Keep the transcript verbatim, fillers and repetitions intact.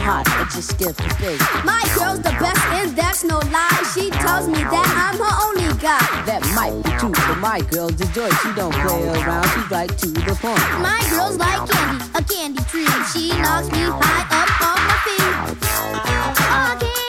hot, but just skip the bait. My girl's the best and that's no lie. She tells me that I'm her only guy. That might be true, but my girl's a joy. She don't play around, she's right to the point. My girl's like candy, a candy tree. She knocks me high up on my feet. Oh, candy.